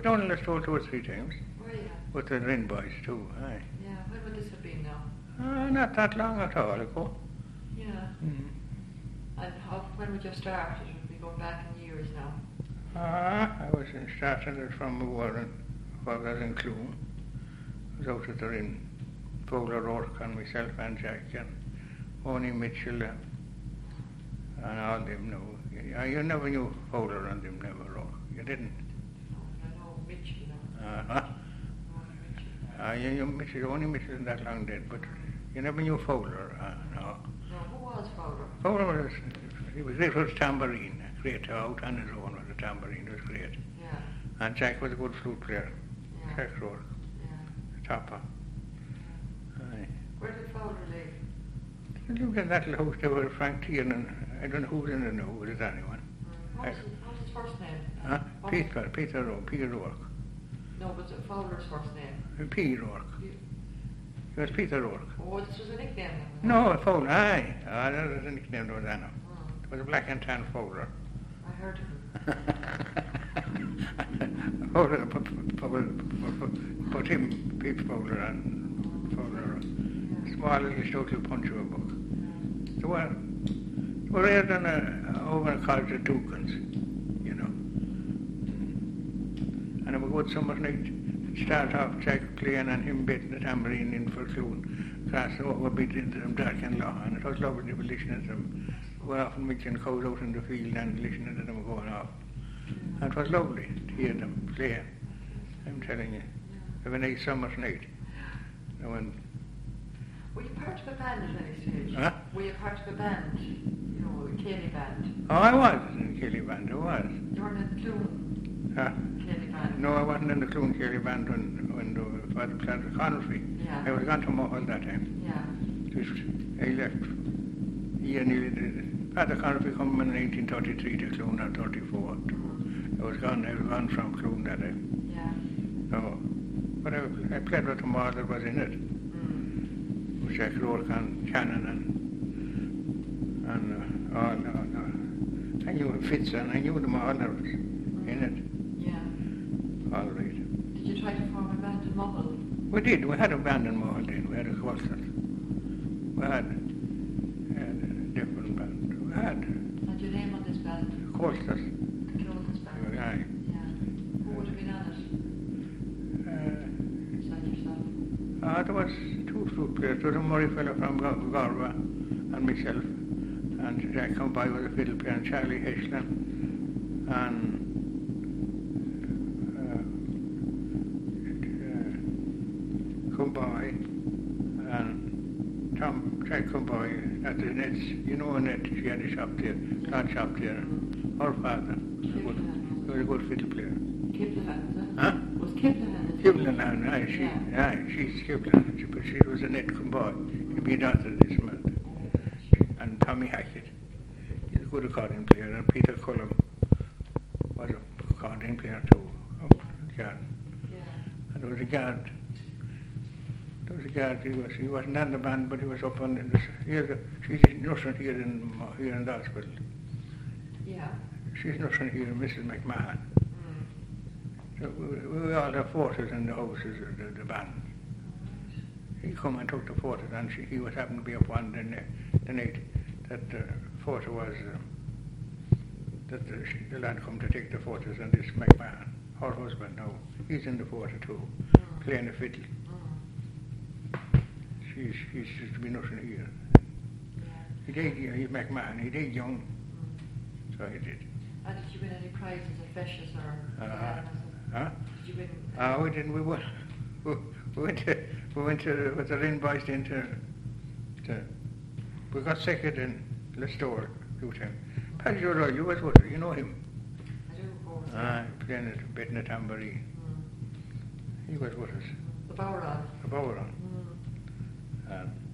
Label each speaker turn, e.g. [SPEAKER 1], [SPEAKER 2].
[SPEAKER 1] down in Listowel 2 or 3 times.
[SPEAKER 2] Were you?
[SPEAKER 1] With the Rin boys too, aye.
[SPEAKER 2] Yeah, when would this have been now?
[SPEAKER 1] Not that long at all ago.
[SPEAKER 2] Yeah.
[SPEAKER 1] Mm.
[SPEAKER 2] And when would you have started? Would we go back in years now?
[SPEAKER 1] I was starting it from Warren, while I was in Cloon. I was out at the Rin, Fowler Rourke and myself and Jack and Oni Mitchell and all them now. You never knew Fowler and them, never Rourke. You didn't?
[SPEAKER 2] No, I know Mitchell now.
[SPEAKER 1] Uh-huh. You Mitchell, only Mitchell isn't that long dead, but you never knew Fowler, no.
[SPEAKER 2] No, who was Fowler?
[SPEAKER 1] Fowler was, he was great with tambourine, great out on his own with the tambourine, it was great.
[SPEAKER 2] Yeah.
[SPEAKER 1] And Jack was a good flute player,
[SPEAKER 2] Yeah.
[SPEAKER 1] Jack Rourke,
[SPEAKER 2] Yeah.
[SPEAKER 1] topper.
[SPEAKER 2] Yeah.
[SPEAKER 1] Aye.
[SPEAKER 2] Where did Fowler live?
[SPEAKER 1] He lived in that little house there with Frank Tiernan, I don't know who's in it now, was it anyone?
[SPEAKER 2] What was his first name?
[SPEAKER 1] Huh?
[SPEAKER 2] What
[SPEAKER 1] Peter Rourke.
[SPEAKER 2] No, but Fowler's first name?
[SPEAKER 1] P. Rourke. It was Peter Rourke.
[SPEAKER 2] Oh, this was a nickname then?
[SPEAKER 1] No, Fowler, aye. That was a nickname, was that now.
[SPEAKER 2] Mm.
[SPEAKER 1] It was a black and tan Fowler.
[SPEAKER 2] I heard of him.
[SPEAKER 1] Fowler, put him, Pete Fowler and Fowler, small little social punch of a book. They were reared over in College of Dukans, you know. And it was a good summer's night. Start off Jack playing and him beating the tambourine in for Cloon, crossing over beat into them dark and law, and it was lovely to be listening to them. We were often milking cows out in the field and listening to them going off. And it was lovely to hear them playing, I'm telling you. It was a nice summer's night. And when,
[SPEAKER 2] Were you part of a band at any stage?
[SPEAKER 1] Huh?
[SPEAKER 2] Were you part of a band? You know, a Kelly band?
[SPEAKER 1] I was in the Kelly band, I was.
[SPEAKER 2] You weren't in the Cloon
[SPEAKER 1] Huh?
[SPEAKER 2] Kelly band?
[SPEAKER 1] No, I wasn't in the Cloon Kelly band when the father planted Connery.
[SPEAKER 2] Yeah.
[SPEAKER 1] I was gone to Mohall that time.
[SPEAKER 2] Yeah.
[SPEAKER 1] I left year nearly did. Father Connery come in 1933 to Cloon or 34. I was gone from Cloon that time.
[SPEAKER 2] Yeah.
[SPEAKER 1] No. But I played with them all that was in it.
[SPEAKER 2] Mm.
[SPEAKER 1] With Jack Rourke and Cannon and all. I knew Fitz and I knew them all that was in it.
[SPEAKER 2] Yeah.
[SPEAKER 1] All right.
[SPEAKER 2] Did you try to form a band in Mohall?
[SPEAKER 1] We did. We had a band in Mohall then. We had a quartet. We had a different band. We had
[SPEAKER 2] And your name on this band?
[SPEAKER 1] quartet.
[SPEAKER 2] The Cloon's band?
[SPEAKER 1] Aye.
[SPEAKER 2] Yeah. Who would have been on it? Besides yourself?
[SPEAKER 1] There was two flute players. There was a Murray fellow from Galway and myself. And Jack come by with a fiddle player and Charlie Heschland and come by and Jack come by at the Nets. You know Annette, she had a shop there, cloth shop there. Her father was a good fiddle player.
[SPEAKER 2] Kiplehan, is it?
[SPEAKER 1] Huh?
[SPEAKER 2] Was Kiplehan?
[SPEAKER 1] Kiplehan, aye, she's Kiplehan, but she was a net come by. He'd be a daughter of this man. And Tommy Hackett, he's a good accordion player, and Peter Cullum was an accordion player too, up in the garden.
[SPEAKER 2] Yeah.
[SPEAKER 1] And there was a guard. He wasn't on the band, but he was up on she's nursing here in the hospital.
[SPEAKER 2] Yeah.
[SPEAKER 1] She's nursing here, Mrs. McMahon.
[SPEAKER 2] Mm.
[SPEAKER 1] So we all have forces in the houses of the band. He come and took the forces, and he was happened to be up one the night that the force was the lad come to take the forces, and this McMahon, her husband now, he's in the force too, playing the fiddle. She's just to be nothing here. He died, he's McMahon, he died young, so he did.
[SPEAKER 2] And did you win any prizes at Feshes or?
[SPEAKER 1] Huh?
[SPEAKER 2] Did you win?
[SPEAKER 1] We didn't. We went to with the Lynn boys into. We got second in Listowel 2 times. Paddy O'Reilly, you was with her, you know him.
[SPEAKER 2] I do.
[SPEAKER 1] Playing a bit in the tambourine. He was with us.
[SPEAKER 2] The Bowron.
[SPEAKER 1] The Bowron.
[SPEAKER 2] Mm.